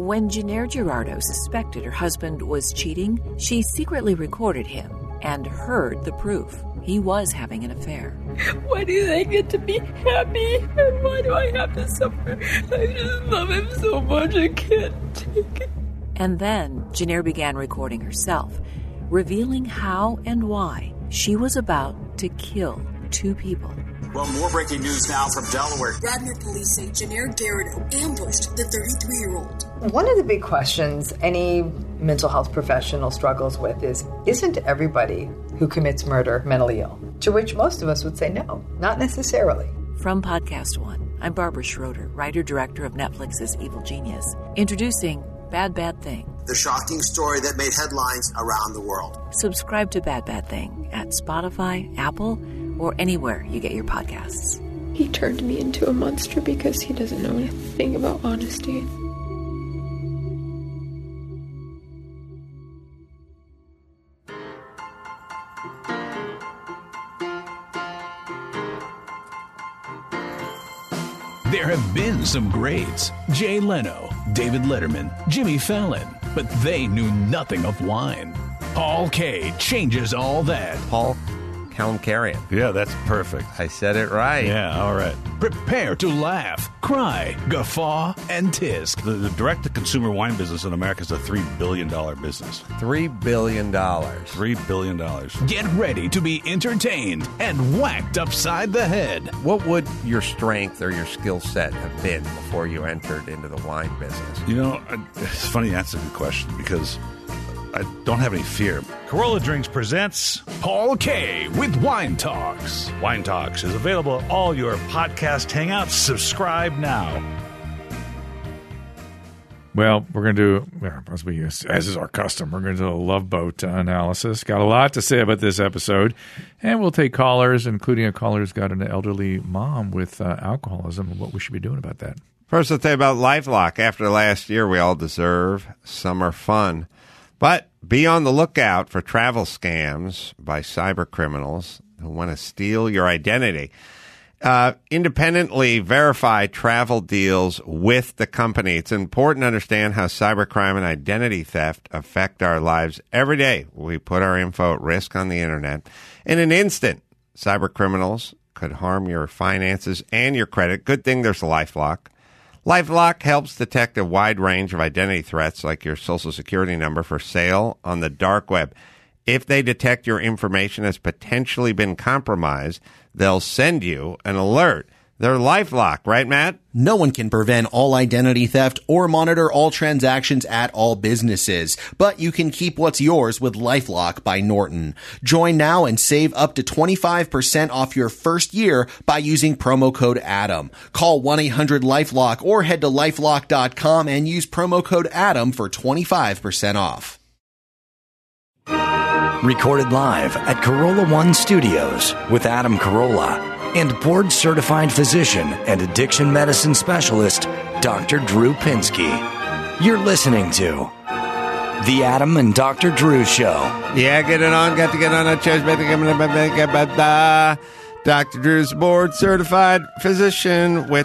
When Jenner Girardo suspected her husband was cheating, she secretly recorded him and heard the proof. He was having an affair. Why do they get to be happy? And why do I have to suffer? I just love him so much, I can't take it. And then Jenner began recording herself, revealing how and why she was about to kill 2 people. Well, more breaking news now from Delaware. Radnor police say Jenner Garrido ambushed the 33-year-old. One of the big questions any mental health professional struggles with is, isn't everybody who commits murder mentally ill? To which most of us would say no, not necessarily. From Podcast One, I'm Barbara Schroeder, writer-director of Netflix's Evil Genius, introducing Bad Bad Thing. The shocking story that made headlines around the world. Subscribe to Bad Bad Thing at Spotify, Apple, or anywhere you get your podcasts. He turned me into a monster because he doesn't know anything about honesty. There have been some greats. Jay Leno, David Letterman, Jimmy Fallon, but they knew nothing of wine. Paul Kaye changes all that. Paul Kalmkarian. Yeah, that's perfect. I said it right. Yeah, all right. Prepare to laugh, cry, guffaw, and tisk. The direct-to-consumer wine business in America is a $3 billion business. $3 billion. $3 billion. Get ready to be entertained and whacked upside the head. What would your strength or your skill set have been before you entered into the wine business? You know, it's funny you ask a good question because I don't have any fear. Corolla Drinks presents Paul Kaye with Wine Talks. Wine Talks is available at all your podcast hangouts. Subscribe now. Well, we're going to do, as is our custom, we're going to do a Love Boat analysis. Got a lot to say about this episode, and we'll take callers, including a caller who's got an elderly mom with alcoholism, and what we should be doing about that. First, let's say about LifeLock. After last year, we all deserve summer fun. But be on the lookout for travel scams by cyber criminals who want to steal your identity. Independently verify travel deals with the company. It's important to understand how cybercrime and identity theft affect our lives every day. We put our info at risk on the internet. In an instant, cyber criminals could harm your finances and your credit. Good thing there's LifeLock. LifeLock helps detect a wide range of identity threats like your Social Security number for sale on the dark web. If they detect your information has potentially been compromised, they'll send you an alert. They're LifeLock, right, Matt? No one can prevent all identity theft or monitor all transactions at all businesses, but you can keep what's yours with LifeLock by Norton. Join now and save up to 25% off your first year by using promo code ADAM. Call 1-800-LifeLock or head to lifelock.com and use promo code ADAM for 25% off. Recorded live at Corolla One Studios with Adam Carolla and board-certified physician and addiction medicine specialist, Dr. Drew Pinsky. You're listening to The Adam and Dr. Drew Show. Yeah, get it on. Got to get on a church. Dr. Drew's board-certified physician with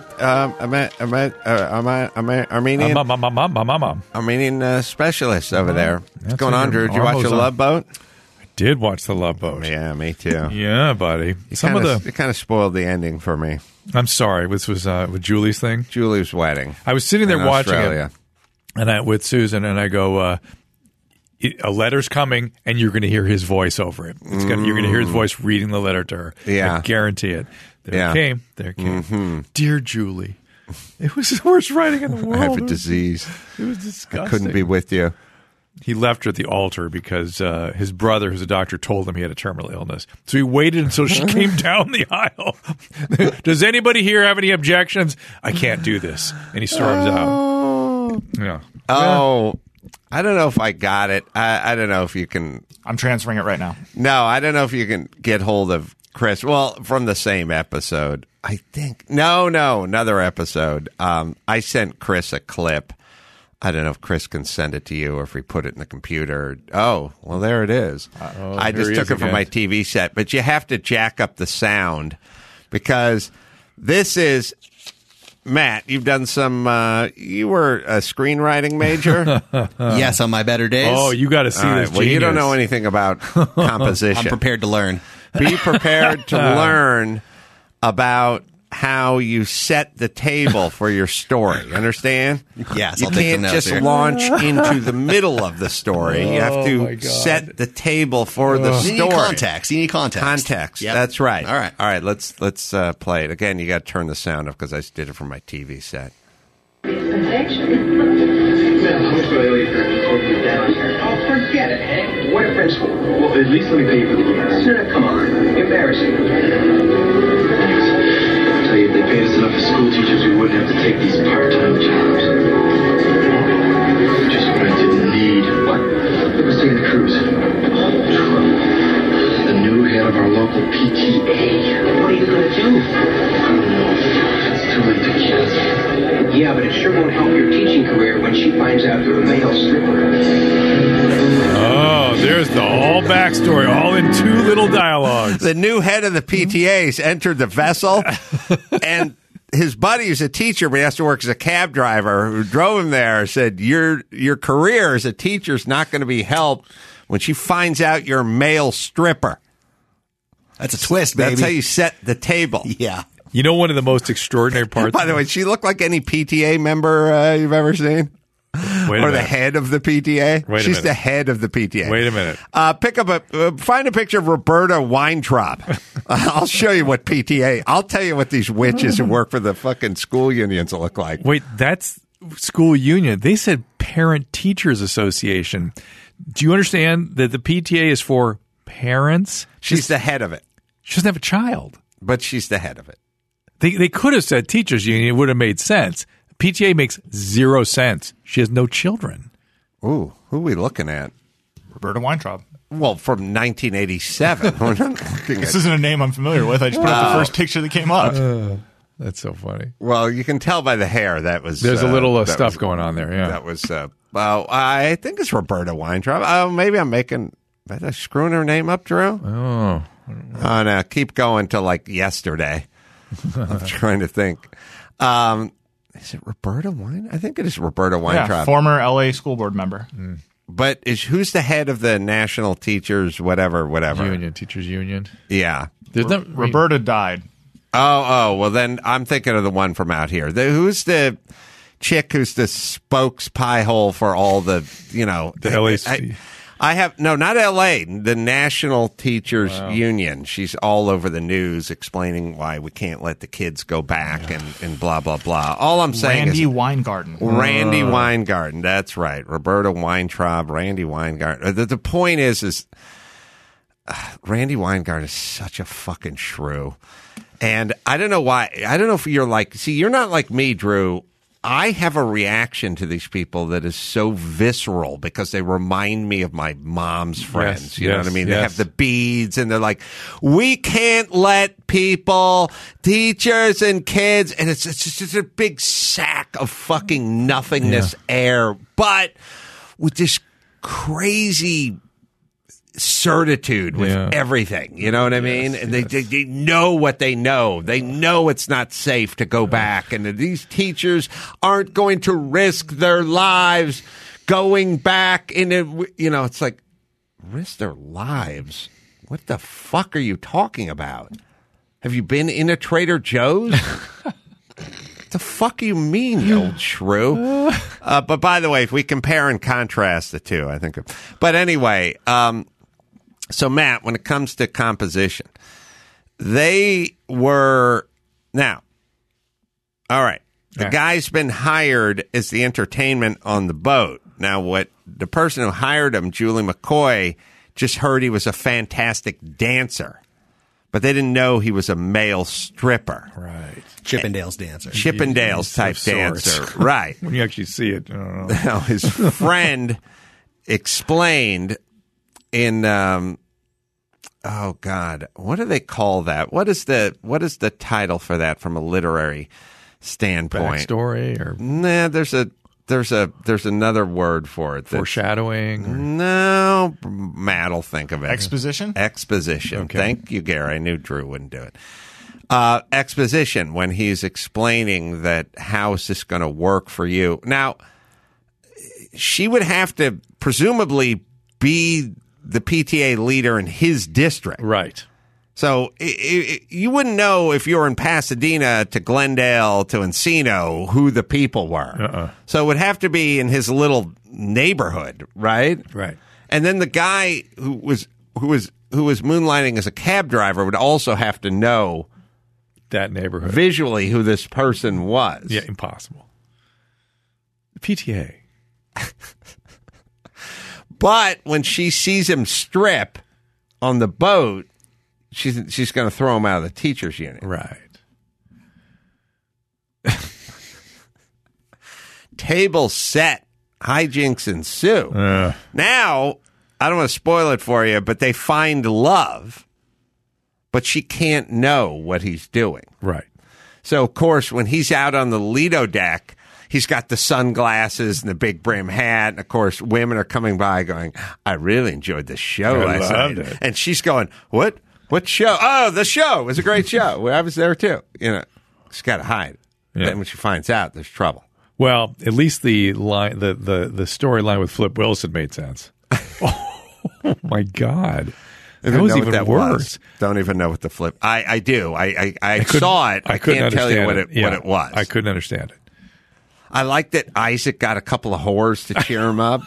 Armenian specialist over there. What's going on, Drew? Did you watch The Love Boat? Did watch The Love Boat. Yeah, me too. Yeah, buddy. It kind of spoiled the ending for me. I'm sorry. This was with Julie's thing? Julie's wedding. I was sitting there watching Australia. it and with Susan, and I go, a letter's coming, and you're going to hear his voice over it. You're going to hear his voice reading the letter to her. Yeah. I guarantee it. There it came. Mm-hmm. Dear Julie, it was the worst writing in the world. I have a disease. It was disgusting. I couldn't be with you. He left her at the altar because his brother, who's a doctor, told him he had a terminal illness. So he waited until she came down the aisle. Does anybody here have any objections? I can't do this. And he storms out. Yeah. Oh, I don't know if I got it. I don't know if you can. I'm transferring it right now. No, I don't know if you can get hold of Chris. Well, from the same episode, I think. No, another episode. I sent Chris a clip. I don't know if Chris can send it to you or if we put it in the computer. Oh, well, there it is. I just took it from my TV set. But you have to jack up the sound because this is Matt, you've done some. You were a screenwriting major. Yes, on my better days. Oh, you got to see this. Well, you don't know anything about composition. I'm prepared to learn. Be prepared to learn about how you set the table for your story. Understand? Yes, you I'll take can't some just notes here. launch into the middle of the story. You have my to God. set the table for the story. You need context. You need context. Context. Yep. That's right. All right. All right. Let's play it again. You got to turn the sound up because I did it for my TV set. Oh, forget it, Hank. What a principal. Well, at least let me pay you for the gas. No, come on. Embarrassing. I'll tell you, if they paid us enough as school teachers, we wouldn't have to take these part-time jobs. Just what I didn't need. What? Let's take the cruise. Trouble. The new head of our local PTA. What are you going to do? I don't know. It's too late to cancel. Yeah, but it sure won't help your teaching career when she finds out you're a male stripper. Oh, there's the whole backstory, all in 2 little dialogues. The new head of the PTAs entered the vessel, and his buddy who's a teacher, but he has to work as a cab driver, who drove him there, said, your career as a teacher is not going to be helped when she finds out you're a male stripper. That's a twist, baby. That's how you set the table. Yeah. You know, one of the most extraordinary parts. By the way, she looked like any PTA member you've ever seen. Wait a or the minute. head of the PTA. Wait a She's minute. the head of the PTA. Wait a minute. Find a picture of Roberta Weintraub. I'll show you what PTA. I'll tell you what these witches who work for the fucking school unions look like. Wait, that's school union. They said Parent Teachers Association. Do you understand that the PTA is for parents? She's the head of it. She doesn't have a child. But she's the head of it. They could have said teachers union. It would have made sense. PTA makes 0 sense. She has no children. Ooh, who are we looking at? Roberta Weintraub. Well, from 1987. We're not looking This at. isn't a name I'm familiar with. I just put up the first picture that came up. That's so funny. Well, you can tell by the hair that was. There's a little that stuff was- going on there. Yeah. That was. Well, I think it's Roberta Weintraub. Maybe I'm making. Am I screwing her name up, Drew? Oh. Oh, no. Keep going to like yesterday. I'm trying to think. Is it Roberta Wein? I think it is Roberta Weintraub. Yeah, former LA school board member. But who's the head of the National Teachers, whatever? Union, teachers union. Yeah. There's no, Roberta died. Oh, well, then I'm thinking of the one from out here. Who's the chick who's the spokes pie hole for all the, the LA. I have not LA, the National Teachers Union. She's all over the news explaining why we can't let the kids go back and blah blah blah. All I'm saying Randy is Weingarten. Randy Weingarten. That's right. Roberta Weintraub, Randy Weingarten. The point is Randy Weingarten is such a fucking shrew. And I don't know why. I don't know if you're like, see, you're not like me, Drew. I have a reaction to these people that is so visceral because they remind me of my mom's friends. Yes, you know yes, what I mean? yes. They have the beads and they're like, we can't let people, teachers and kids, and it's just a big sack of fucking nothingness air, but with this crazy certitude with everything, you know what I mean? And they know what they know. They know it's not safe to go back, and that these teachers aren't going to risk their lives going back into, it's like, risk their lives? What the fuck are you talking about? Have you been in a Trader Joe's? The fuck you mean, you old shrew? But by the way, if we compare and contrast the two, I think. But anyway, so Matt, when it comes to composition, they were now. All right, the guy's been hired as the entertainment on the boat. Now, what the person who hired him, Julie McCoy, just heard he was a fantastic dancer. But they didn't know he was a male stripper. Right. Chippendales dancer. Chippendales type dancer. Right. When you actually see it. Now, his friend explained in, oh God, what do they call that? What is the title for that from a literary standpoint? Backstory or Nah, there's another word for it. Foreshadowing? No, Matt will think of it. Exposition? Exposition. Okay. Thank you, Gary. I knew Drew wouldn't do it. exposition when he's explaining that how is this going to work for you. Now, she would have to presumably be the PTA leader in his district. Right. So you wouldn't know if you were in Pasadena to Glendale to Encino who the people were. So it would have to be in his little neighborhood, right? Right. And then the guy who was moonlighting as a cab driver would also have to know that neighborhood visually who this person was. Yeah, impossible. The PTA. But when she sees him strip on the boat, she's going to throw him out of the teacher's unit. Right. Table set. Hijinks ensue. Now, I don't want to spoil it for you, but they find love, but she can't know what he's doing. Right. So, of course, when he's out on the Lido deck, he's got the sunglasses and the big brim hat. And, of course, women are coming by going, I really enjoyed the show last night. It. And she's going, What show? Oh, the show. It was a great show. Well, I was there, too. You know, she's got to hide. Yeah. Then when she finds out, there's trouble. Well, at least the line, the storyline with Flip Wilson made sense. Oh, my God. That was even worse. Don't even know what the flip. I do. I saw it. I can't tell you what it was. I couldn't understand it. I like that Isaac got a couple of whores to cheer him up.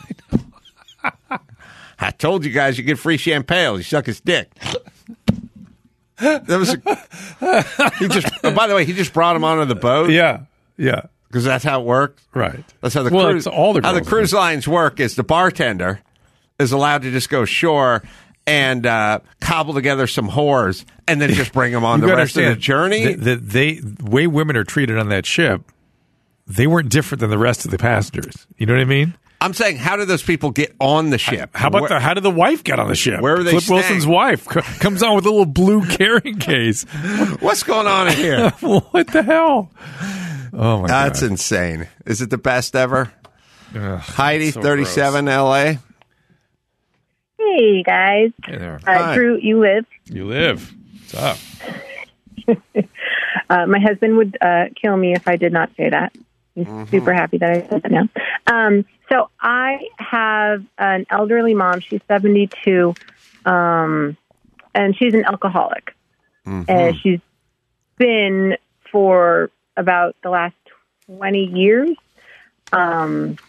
I told you guys you get free champagne. He suck his dick. That was. By the way, he just brought him onto the boat. Yeah. Because that's how it works. Right. That's how the cruise lines work. Is the bartender is allowed to just go ashore and cobble together some whores and then just bring them on the rest of the journey. The way women are treated on that ship, they weren't different than the rest of the passengers. You know what I mean? I'm saying, how did those people get on the ship? How did the wife get on the ship? Where were they Flip staying? Wilson's wife comes on with a little blue carrying case. What's going on in here? What the hell? Oh, my God. That's insane. Is it the best ever? Ugh, Heidi, so 37, gross. L.A. Hey, guys. Hey there. Drew, you live. You live. What's up? My husband would kill me if I did not say that. He's super happy that I said that now. So I have an elderly mom. She's 72, and she's an alcoholic. And she's been for about the last 20 years. And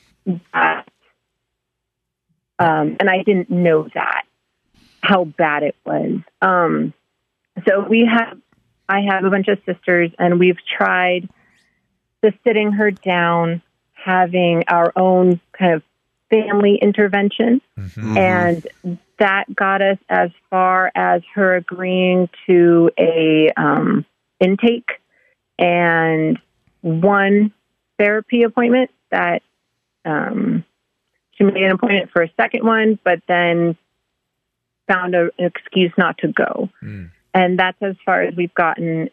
I didn't know that, how bad it was. So I have a bunch of sisters, and we've tried just sitting her down, having our own kind of family intervention. And that got us as far as her agreeing to a intake and one therapy appointment that she made an appointment for a second one, but then found an excuse not to go. And that's as far as we've gotten.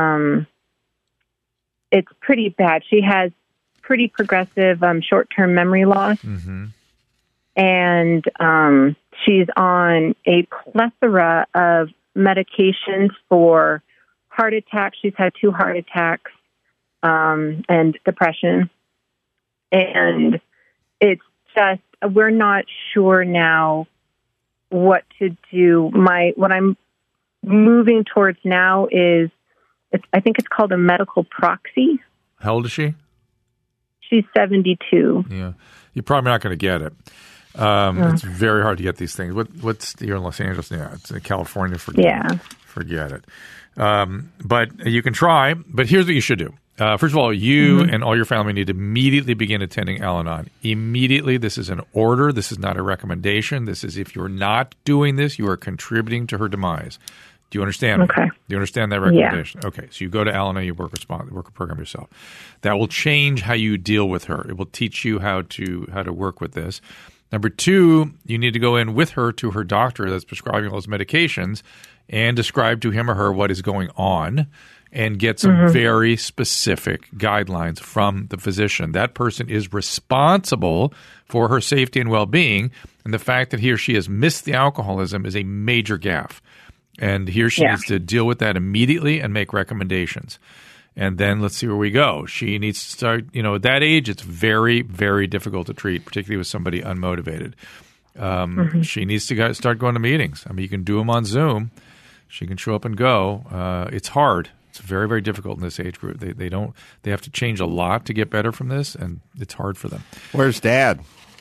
It's pretty bad. She has pretty progressive short-term memory loss. And she's on a plethora of medications for heart attacks. She's had 2 heart attacks and depression. And it's just, we're not sure now what to do. What I'm moving towards now is, I think it's called a medical proxy. How old is she? She's 72. Yeah. You're probably not going to get it. It's very hard to get these things. You're in Los Angeles? Yeah, it's in California. Forget it. But you can try. But here's what you should do. First of all, you and all your family need to immediately begin attending Al-Anon. Immediately. This is an order. This is not a recommendation. This is, if you're not doing this, you are contributing to her demise. Do you understand? Okay. Do you understand that recommendation? Yeah. Okay. So you go to Al-Anon, you work a program yourself. That will change how you deal with her. It will teach you how to work with this. Number 2, you need to go in with her to her doctor that's prescribing all those medications and describe to him or her what is going on and get some very specific guidelines from the physician. That person is responsible for her safety and well-being, and the fact that he or she has missed the alcoholism is a major gaffe. And here she needs to deal with that immediately and make recommendations. And then let's see where we go. She needs to start, at that age, it's very, very difficult to treat, particularly with somebody unmotivated. She needs to start going to meetings. I mean, you can do them on Zoom. She can show up and go. It's hard. It's very, very difficult in this age group. They have to change a lot to get better from this, and it's hard for them. Where's Dad?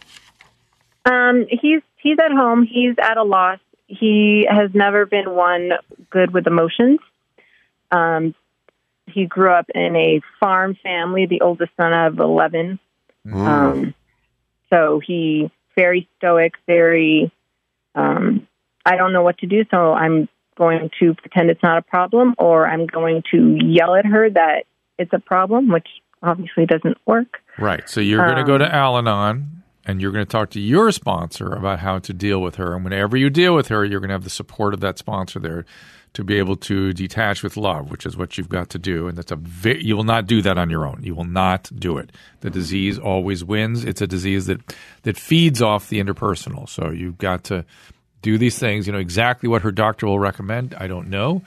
He's at home. He's at a loss. He has never been one good with emotions. He grew up in a farm family, the oldest son of 11. So he very stoic, very, I don't know what to do, so I'm going to pretend it's not a problem, or I'm going to yell at her that it's a problem, which obviously doesn't work. Right. So you're going to go to Al-Anon, and you're going to talk to your sponsor about how to deal with her. And whenever you deal with her, you're going to have the support of that sponsor there to be able to detach with love, which is what you've got to do. And you will not do that on your own. You will not do it. The disease always wins. It's a disease that feeds off the interpersonal. So you've got to do these things. Exactly what her doctor will recommend, I don't know.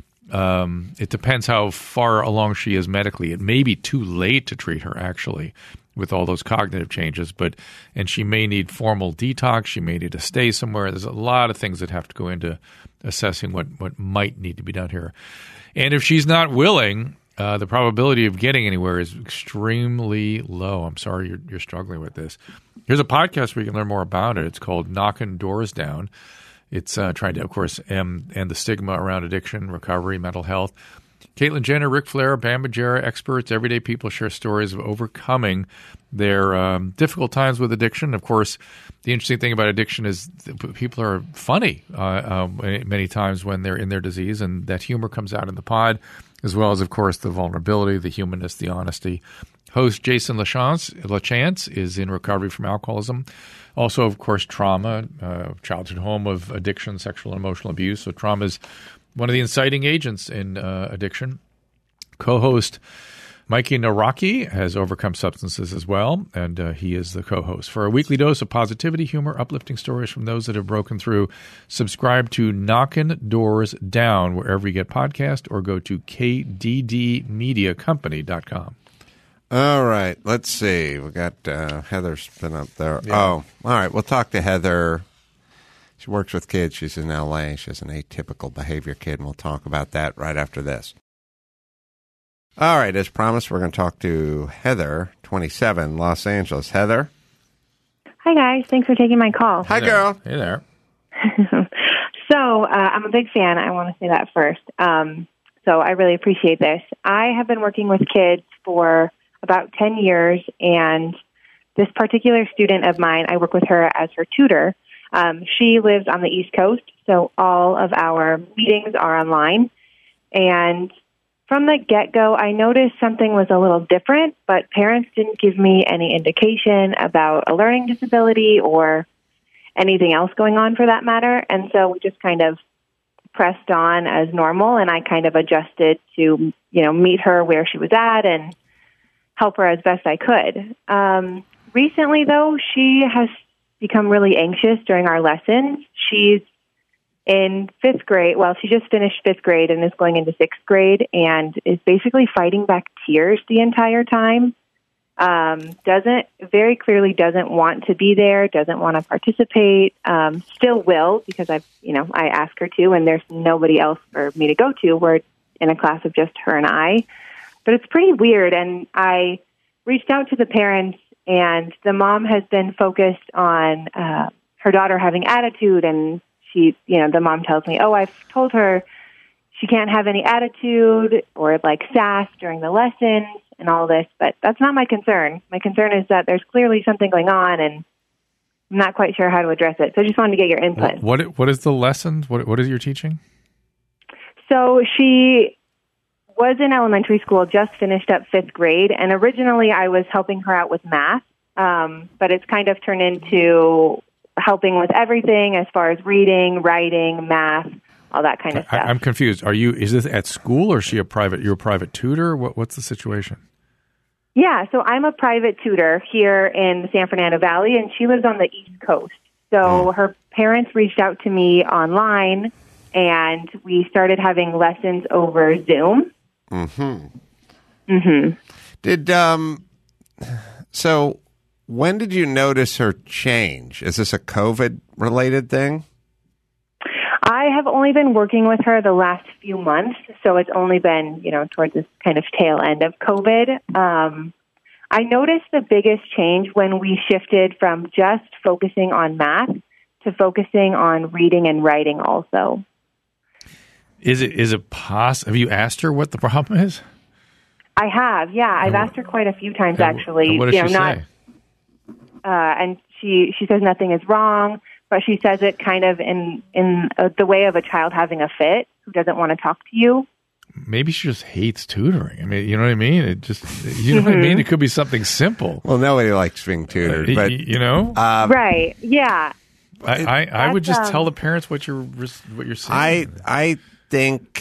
It depends how far along she is medically. It may be too late to treat her, actually, with all those cognitive changes. And she may need formal detox. She may need to stay somewhere. There's a lot of things that have to go into assessing what might need to be done here. And if she's not willing, the probability of getting anywhere is extremely low. I'm sorry you're struggling with this. Here's a podcast where you can learn more about it. It's called Knocking Doors Down. It's trying to, of course, end the stigma around addiction, recovery, mental health. Caitlyn Jenner, Ric Flair, Bam Margera, experts, everyday people share stories of overcoming their difficult times with addiction. Of course, the interesting thing about addiction is people are funny many times when they're in their disease, and that humor comes out in the pod, as well as, of course, the vulnerability, the humanness, the honesty. Host Jason LaChance is in recovery from alcoholism. Also, of course, trauma, childhood home of addiction, sexual and emotional abuse. So trauma is one of the inciting agents in addiction. Co-host Mikey Naraki has overcome substances as well, and he is the co-host. For a weekly dose of positivity, humor, uplifting stories from those that have broken through, subscribe to Knockin' Doors Down wherever you get podcasts, or go to kddmediacompany.com. All right, let's see. We got Heather's been up there. Yeah. Oh, all right. We'll talk to Heather. She works with kids. She's in L.A. She has an atypical behavior kid, and we'll talk about that right after this. All right, as promised, we're going to talk to Heather, 27, Los Angeles. Heather? Hi, guys. Thanks for taking my call. Hi, girl. Hey there. So I'm a big fan. I want to say that first. So I really appreciate this. I have been working with kids for about 10 years, and this particular student of mine, I work with her as her tutor. She lives on the East Coast, so all of our meetings are online. And from the get-go, I noticed something was a little different, but parents didn't give me any indication about a learning disability or anything else going on for that matter. And so we just kind of pressed on as normal, and I kind of adjusted to, meet her where she was at and help her as best I could. Recently, though, she has become really anxious during our lessons. She's in 5th grade. Well, she just finished 5th grade and is going into 6th grade and is basically fighting back tears the entire time. Very clearly doesn't want to be there, doesn't want to participate, still will because I ask her to, and there's nobody else for me to go to. We're in a class of just her and I. But it's pretty weird, and I reached out to the parents, and the mom has been focused on her daughter having attitude, and the mom tells me, I've told her she can't have any attitude or sass during the lessons and all this, but that's not my concern. My concern is that there's clearly something going on, and I'm not quite sure how to address it. So I just wanted to get your input. What is the lesson? What is your teaching? So she was in elementary school, just finished up 5th grade, and originally I was helping her out with math, but it's kind of turned into helping with everything as far as reading, writing, math, all that kind of stuff. I'm confused. Is this at school, or is she you're a private tutor? What's the situation? Yeah, so I'm a private tutor here in the San Fernando Valley, and she lives on the East Coast. So her parents reached out to me online and we started having lessons over Zoom. So when did you notice her change? Is this a COVID-related thing? I have only been working with her the last few months, so it's only been, towards this kind of tail end of COVID. I noticed the biggest change when we shifted from just focusing on math to focusing on reading and writing also. Is it possible? Have you asked her what the problem is? I have, yeah. I've asked her quite a few times, actually. What does she say? And she says nothing is wrong, but she says it kind of in the way of a child having a fit who doesn't want to talk to you. Maybe she just hates tutoring. I mean, you know what I mean? It just, you know what I mean? It could be something simple. Well, nobody likes being tutored, but right? Yeah. I would just tell the parents what you're saying. I think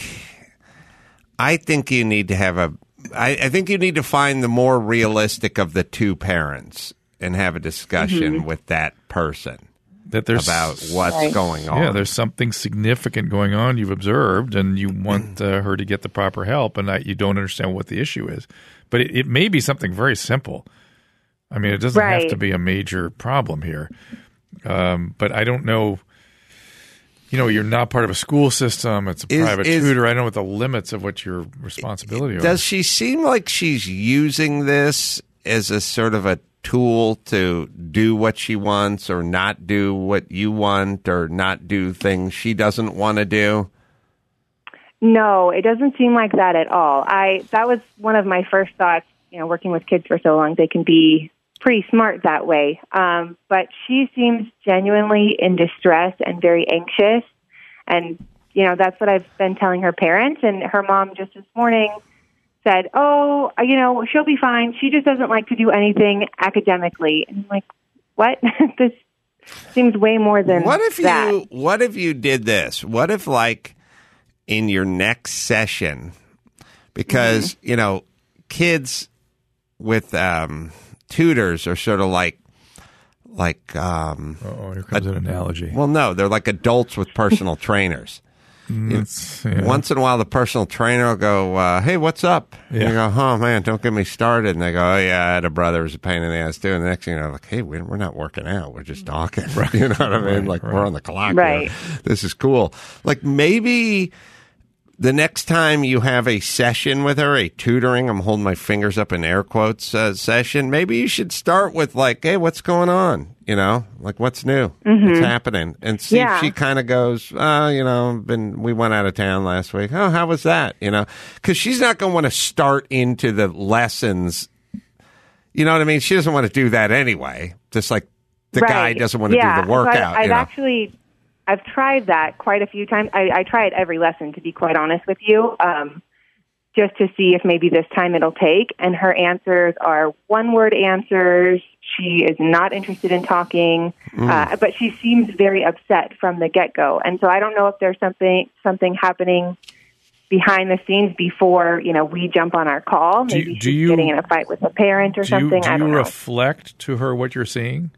you need to have I think you need to find the more realistic of the two parents and have a discussion with that person. About what's going on. Yeah, there's something significant going on you've observed, and you want her to get the proper help, and you don't understand what the issue is. But it may be something very simple. I mean, it doesn't have to be a major problem here. But I don't know. You're not part of a school system. It's a private tutor. I don't know what the limits of what your responsibility are. Does she seem like she's using this as a sort of a tool to do what she wants or not do what you want or not do things she doesn't want to do? No, it doesn't seem like that at all. That was one of my first thoughts, working with kids for so long. They can be pretty smart that way. But she seems genuinely in distress and very anxious. And, that's what I've been telling her parents. And her mom just this morning said, oh, she'll be fine. She just doesn't like to do anything academically. And I'm like, what? This seems way more than that. What if you did this? What if, like, in your next session, because, kids with tutors are sort of like here comes an analogy. Well, no, they're like adults with personal trainers. Once in a while, the personal trainer will go, hey, what's up? And you go, oh, man, don't get me started. And they go, oh, yeah, I had a brother who's a pain in the ass, too. And the next thing you know, like, hey, we're not working out. We're just talking. Right. You know what I mean? We're on the clock. Right. Here. This is cool. Like, maybe the next time you have a session with her, a tutoring, I'm holding my fingers up in air quotes, session, maybe you should start with, like, hey, what's going on? Like, what's new? What's happening? And see if she kind of goes, we went out of town last week. Oh, how was that? Because she's not going to want to start into the lessons. You know what I mean? She doesn't want to do that anyway. Just like the guy doesn't want to do the workout. So I've tried that quite a few times. I try it every lesson, to be quite honest with you, just to see if maybe this time it'll take. And her answers are one-word answers. She is not interested in talking, but she seems very upset from the get-go. And so I don't know if there's something happening behind the scenes before, we jump on our call. Maybe she's getting in a fight with a parent or something. I don't know. Do you reflect to her what you're seeing?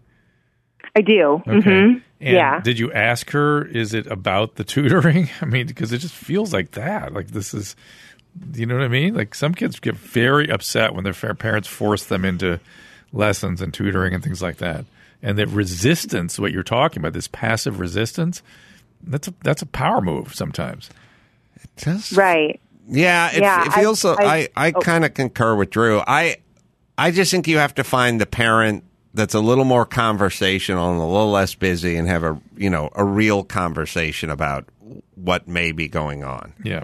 I do. Okay. And did you ask her, is it about the tutoring? I mean, because it just feels like that. Like this is, you know what I mean? Like some kids get very upset when their parents force them into lessons and tutoring and things like that. And that resistance, what you're talking about, this passive resistance, that's a power move sometimes. It does. Right. Yeah. It feels so. I kind of concur with Drew. I just think you have to find the parent that's a little more conversational and a little less busy and have a real conversation about what may be going on. Yeah.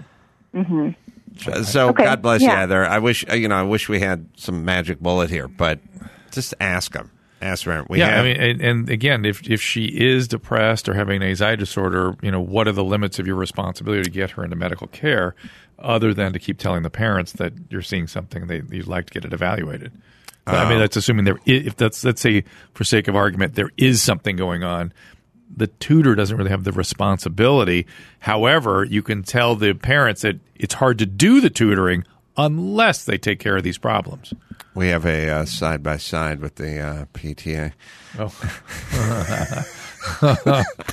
Mm-hmm. So God bless you, Heather. I wish we had some magic bullet here, but just ask them. Ask her. I mean, and again, if she is depressed or having an anxiety disorder, what are the limits of your responsibility to get her into medical care, other than to keep telling the parents that you're seeing something you'd like to get it evaluated. I mean, that's assuming let's say, for sake of argument, there is something going on. The tutor doesn't really have the responsibility. However, you can tell the parents that it's hard to do the tutoring unless they take care of these problems. We have a side-by-side with the PTA. Oh.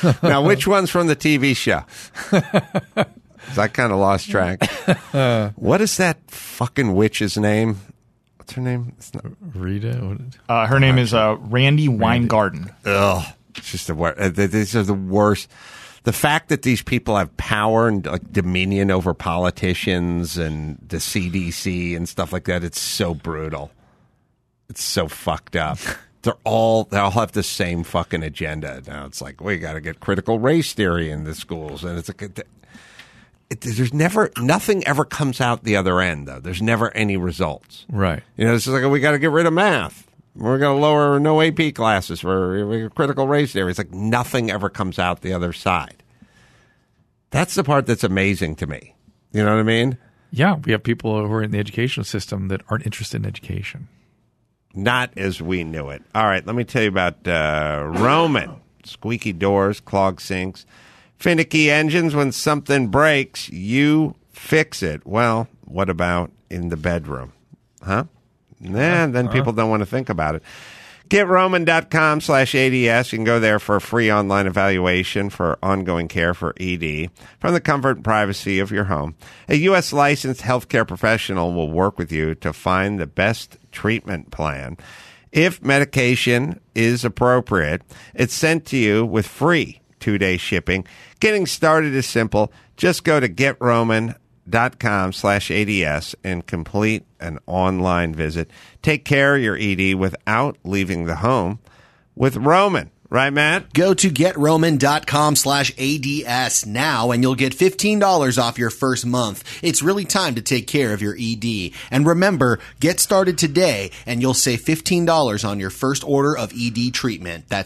Now, which one's from the TV show? 'Cause I kind of lost track. What is that fucking witch's name? What's her name? It's not Rita? Her name is Randy Weingarten. Ugh. It's just the worst. These are the worst. The fact that these people have power and like dominion over politicians and the CDC and stuff like that, it's so brutal. It's so fucked up. They all have the same fucking agenda. Now it's like, we got to get critical race theory in the schools. And it's like, there's never, nothing ever comes out the other end, though. There's never any results. Right. You know, it's just like, we got to get rid of math. We're going to lower no AP classes for critical race theory. It's like nothing ever comes out the other side. That's the part that's amazing to me. You know what I mean? Yeah, we have people who are in the educational system that aren't interested in education. Not as we knew it. All right, let me tell you about Roman. Squeaky doors, clogged sinks, finicky engines. When something breaks, you fix it. Well, what about in the bedroom? Huh? Nah, then people don't want to think about it. GetRoman.com/ADS. You can go there for a free online evaluation for ongoing care for ED from the comfort and privacy of your home. A U.S. licensed healthcare professional will work with you to find the best treatment plan. If medication is appropriate, it's sent to you with free 2-day shipping. Getting started is simple. Just go to GetRoman.com/ADS and complete an online visit. Take care of your ED without leaving the home with Roman. Right, Matt? Go to GetRoman.com/ADS now and you'll get $15 off your first month. It's really time to take care of your ED. And remember, get started today and you'll save $15 on your first order of ED treatment. That's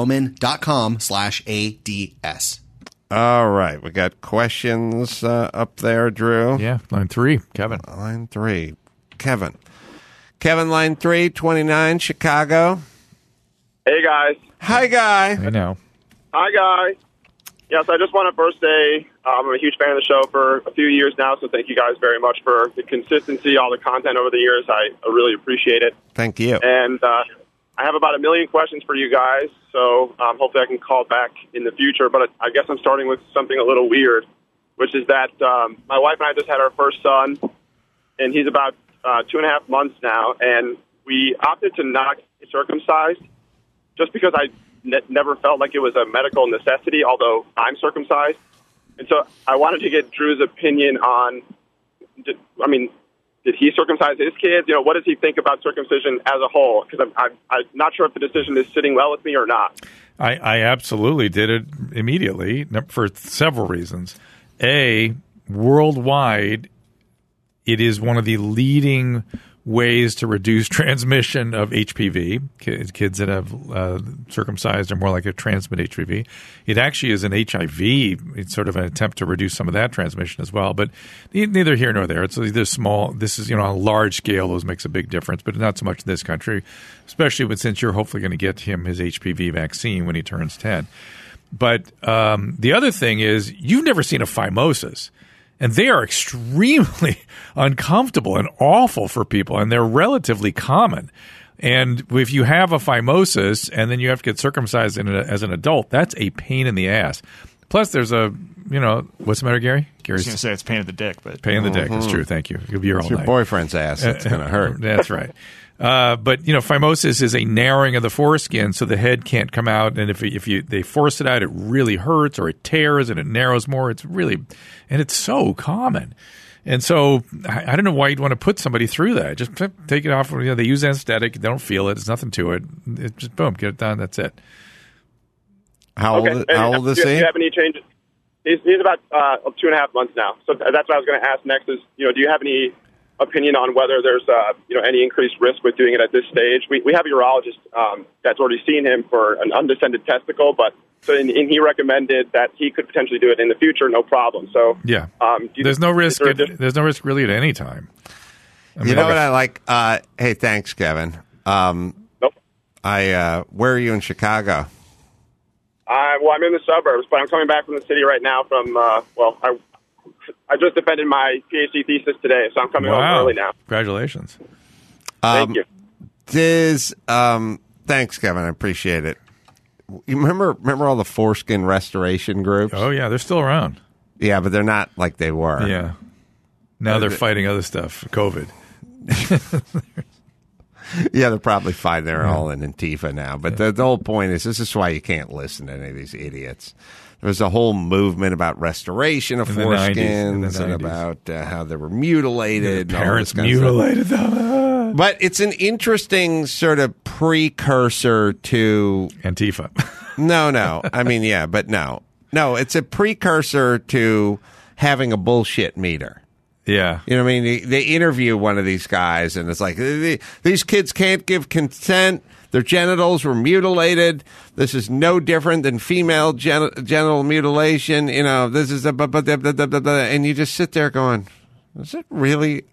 GetRoman.com/ADS. All right. We got questions up there, Drew. Yeah, line 3, Kevin. Line 3, Kevin. Kevin, line 3, 29, Chicago. Hey, guys. Hi, Guy. I know. Hi, Guy. Yes, I just want to first say I'm a huge fan of the show for a few years now, so thank you guys very much for the consistency, all the content over the years. I really appreciate it. Thank you. And I have about 1 million questions for you guys, so hopefully I can call back in the future. But I guess I'm starting with something a little weird, which is that my wife and I just had our first son, and he's about 2.5 months now, and we opted to not get circumcised just because I never felt like it was a medical necessity, although I'm circumcised. And so I wanted to get Drew's opinion on, did he circumcise his kids? You know, what does he think about circumcision as a whole? Because I'm not sure if the decision is sitting well with me or not. I absolutely did it immediately for several reasons. A, worldwide, it is one of the leading ways to reduce transmission of HPV. Kids that have circumcised are more likely to transmit HPV. It actually is an HIV. It's sort of an attempt to reduce some of that transmission as well. But neither here nor there. It's either small. This is, on a large scale, those makes a big difference, but not so much in this country, especially since you're hopefully going to get him his HPV vaccine when he turns 10. But the other thing is, you've never seen a phimosis. And they are extremely uncomfortable and awful for people, and they're relatively common. And if you have a phimosis and then you have to get circumcised as an adult, that's a pain in the ass. Plus, there's what's the matter, Gary? Gary's going to say it's pain in the dick, but pain in the dick. It's true. Thank you. You'll be here all night. Your boyfriend's ass. It's going to hurt. That's right. But phimosis is a narrowing of the foreskin, so the head can't come out. And if they force it out, it really hurts, or it tears and it narrows more. It's so common. And so I don't know why you'd want to put somebody through that. Just take it off. They use anesthetic. They don't feel it. There's nothing to it. It's just boom, get it done. That's it. How old is he? Do you have any changes? He's about 2.5 months now. So that's what I was going to ask next is, do you have any opinion on whether there's any increased risk with doing it at this stage? We have a urologist that's already seen him for an undescended testicle, and he recommended that he could potentially do it in the future, no problem. So yeah, there's no risk. There's no risk really at any time. What I like? Hey, thanks, Kevin. Nope. Where are you in Chicago? I'm in the suburbs, but I'm coming back from the city right now from, I just defended my PhD thesis today, so I'm coming home early now. Congratulations. Thank you. Thanks, Kevin. I appreciate it. You remember all the foreskin restoration groups? Oh, yeah, they're still around. Yeah, but they're not like they were. Yeah. Now they're fighting other stuff, COVID. Yeah, they're probably fine. They're all in Antifa now. But the whole point is, this is why you can't listen to any of these idiots. There was a whole movement about restoration of foreskins and about how they were mutilated. Yeah, parents mutilated them. But it's an interesting sort of precursor to Antifa. No. I mean, yeah, but no. No, it's a precursor to having a bullshit meter. Yeah. You know what I mean? They interview one of these guys, and it's like, these kids can't give consent. Their genitals were mutilated. This is no different than female genital mutilation. You know, this is and you just sit there going, is it really?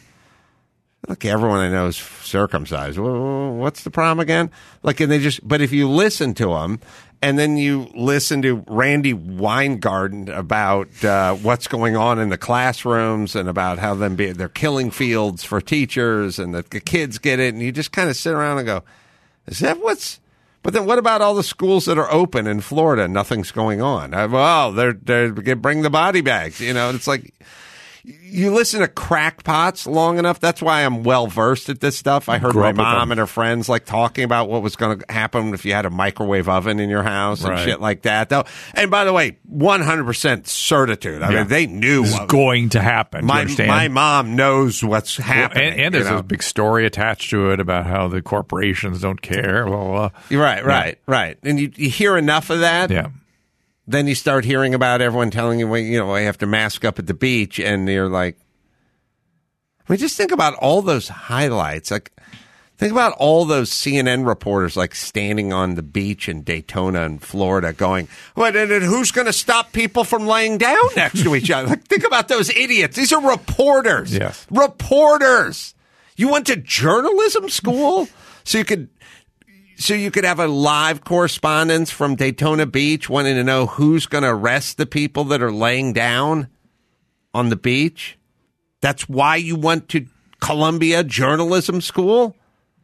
Look, everyone I know is circumcised. What's the problem again? Like, and but if you listen to them, and then you listen to Randy Weingarten about what's going on in the classrooms and about how they're killing fields for teachers and the kids get it, and you just kind of sit around and go, is that what's? But then what about all the schools that are open in Florida? Nothing's going on. Well, they're bring the body bags. You know, it's like. You listen to crackpots long enough. That's why I'm well versed at this stuff. I heard my mom and her friends like talking about what was going to happen if you had a microwave oven in your house and shit like that. Though, and by the way, 100% certitude. I mean, they knew this is going to happen. My mom knows what's happening. And there's a big story attached to it about how the corporations don't care. Blah, blah, blah. Right. And you hear enough of that. Yeah. Then you start hearing about everyone telling you, I have to mask up at the beach, and you're like, I mean, just think about all those highlights. Like, think about all those CNN reporters, like, standing on the beach in Daytona in Florida going, what, and who's going to stop people from laying down next to each other? Like, think about those idiots. These are reporters. Yes. Reporters. You went to journalism school so you could have a live correspondence from Daytona Beach wanting to know who's going to arrest the people that are laying down on the beach. That's why you went to Columbia Journalism School.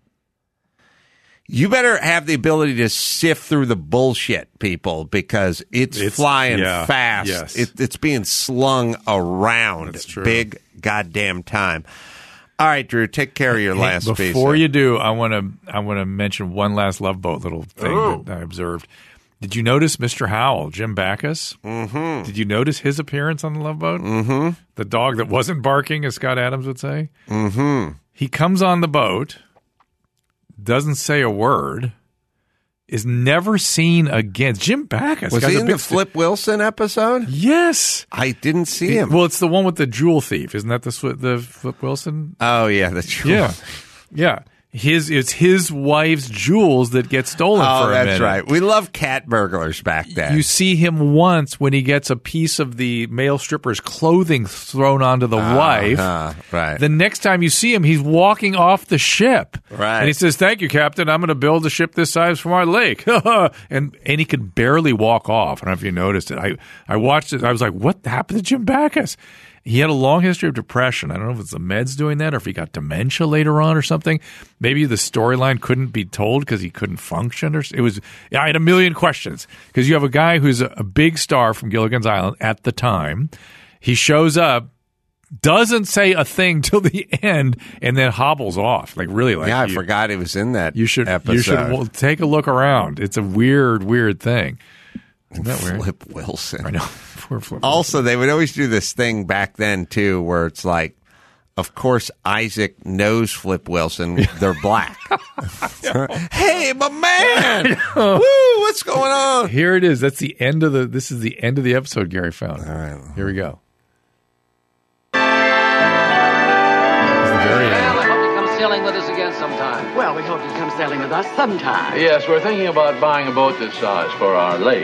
You better have the ability to sift through the bullshit, people, because it's flying fast. Yes. It's being slung around. That's true. Big goddamn time. All right, Drew, take care of your last piece. Before you do, I want to mention one last Love Boat little thing that I observed. Did you notice Mr. Howell, Jim Backus? Mm-hmm. Did you notice his appearance on the Love Boat? Mm-hmm. The dog that wasn't barking, as Scott Adams would say? Mm-hmm. He comes on the boat, doesn't say a word, is never seen again. Jim Backus. Was he in the Flip Wilson episode? Yes. I didn't see him. Well, it's the one with the jewel thief. Isn't that the Flip Wilson? Oh, yeah, the jewel. Yeah. Yeah. It's his wife's jewels that get stolen for a minute. That's right. We love cat burglars back then. You see him once when he gets a piece of the male stripper's clothing thrown onto the wife. Right. The next time you see him, he's walking off the ship. Right. And he says, "Thank you, Captain. I'm going to build a ship this size for my lake." and he could barely walk off. I don't know if you noticed it. I watched it. I was like, what happened to Jim Backus? He had a long history of depression. I don't know if it's the meds doing that or if he got dementia later on or something. Maybe the storyline couldn't be told because he couldn't function. I had a million questions because you have a guy who's a big star from Gilligan's Island at the time. He shows up, doesn't say a thing till the end, and then hobbles off. I forgot he was in that episode. You should take a look around. It's a weird thing. Isn't that weird? Flip Wilson. I know. Poor Flip Also, Wilson. they would always do this thing back then, too, where it's like, of course, Isaac knows Flip Wilson. They're black. Hey, my man! Woo! What's going on? Here it is. This is the end of the episode Gary found. All right. Here we go. This is the very end. Well, I hope you come sailing with us again sometime. Well, we hope you come sailing with us sometime. Yes, we're thinking about buying a boat this size for our lake.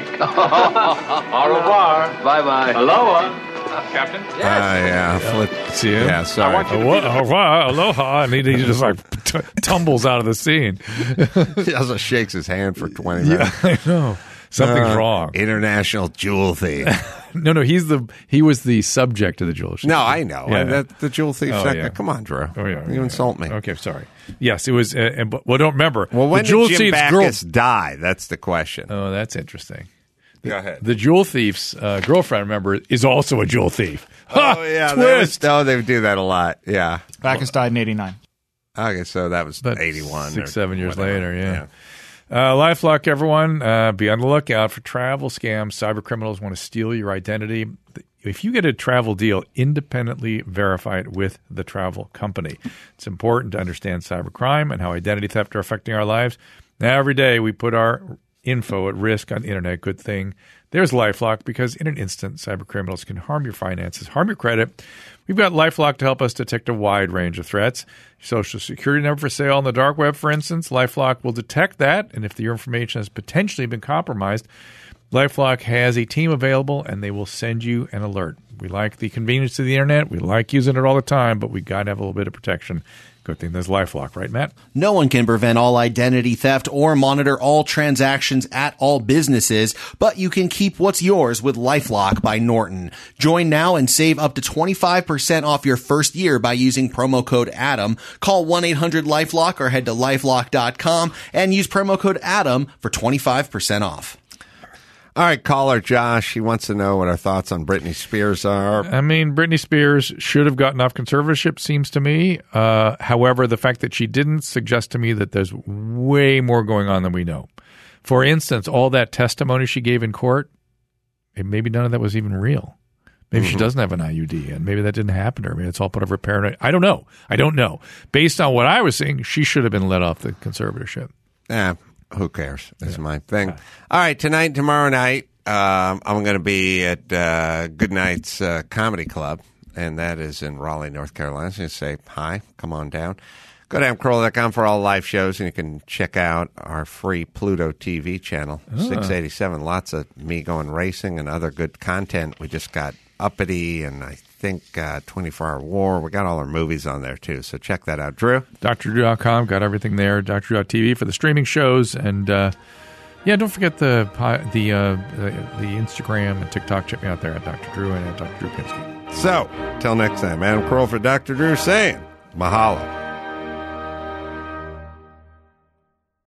Au revoir. Bye-bye. Aloha. Captain? Yeah. Flip. See him? Yeah, sorry. Aloha. And he just tumbles out of the scene. He also shakes his hand for 20 minutes. Yeah, I know. Something's wrong. International jewel thief. No, he was the subject of the jewel thief. No, I know. Yeah. The jewel thief. Yeah. Come on, Drew. Oh, yeah, you insult me. Okay, sorry. Yes, it was. Don't remember. Well, when the jewel did Jim thief's Backus die? That's the question. Oh, that's interesting. Go ahead. The jewel thief's girlfriend, remember, is also a jewel thief. Oh, yeah. Twist. They do that a lot. Yeah. Backus died in 89. Okay, so that was 81. 6-7 years whatever. later, yeah. LifeLock, everyone, be on the lookout for travel scams. Cyber criminals want to steal your identity. If you get a travel deal, independently verify it with the travel company. It's important to understand cybercrime and how identity theft are affecting our lives. Now, every day we put our info at risk on the internet. Good thing there's LifeLock, because in an instant, cyber criminals can harm your finances, harm your credit. We've got LifeLock to help us detect a wide range of threats. Social security number for sale on the dark web, for instance, LifeLock will detect that, and if your information has potentially been compromised, LifeLock has a team available, and they will send you an alert. We like the convenience of the internet. We like using it all the time, but we got to have a little bit of protection. Good thing there's LifeLock, right, Matt? No one can prevent all identity theft or monitor all transactions at all businesses, but you can keep what's yours with LifeLock by Norton. Join now and save up to 25% off your first year by using promo code ADAM. Call 1-800-LifeLock or head to lifelock.com and use promo code ADAM for 25% off. All right, caller Josh, he wants to know what our thoughts on Britney Spears are. I mean, Britney Spears should have gotten off conservatorship, seems to me. However, the fact that she didn't suggests to me that there's way more going on than we know. For instance, all that testimony she gave in court, maybe none of that was even real. Maybe she doesn't have an IUD, and maybe that didn't happen to her. Maybe it's all part of her paranoia. I don't know. Based on what I was seeing, she should have been let off the conservatorship. Yeah. Who cares? That's my thing. All right, tonight and tomorrow night, I'm going to be at Good Night's Comedy Club, and that is in Raleigh, North Carolina. So you say hi, come on down. Go to AdamCarolla.com for all live shows, and you can check out our free Pluto TV channel, 687. Lots of me going racing and other good content. We just got Uppity and I think 24-Hour War. We got all our movies on there, too, so check that out. Drew? DrDrew.com, got everything there. DrDrew.tv for the streaming shows. And, don't forget the Instagram and TikTok. Check me out there at Dr. Drew and at Dr. Drew Pinsky. So, till next time, Adam Carolla for Dr. Drew saying, mahalo.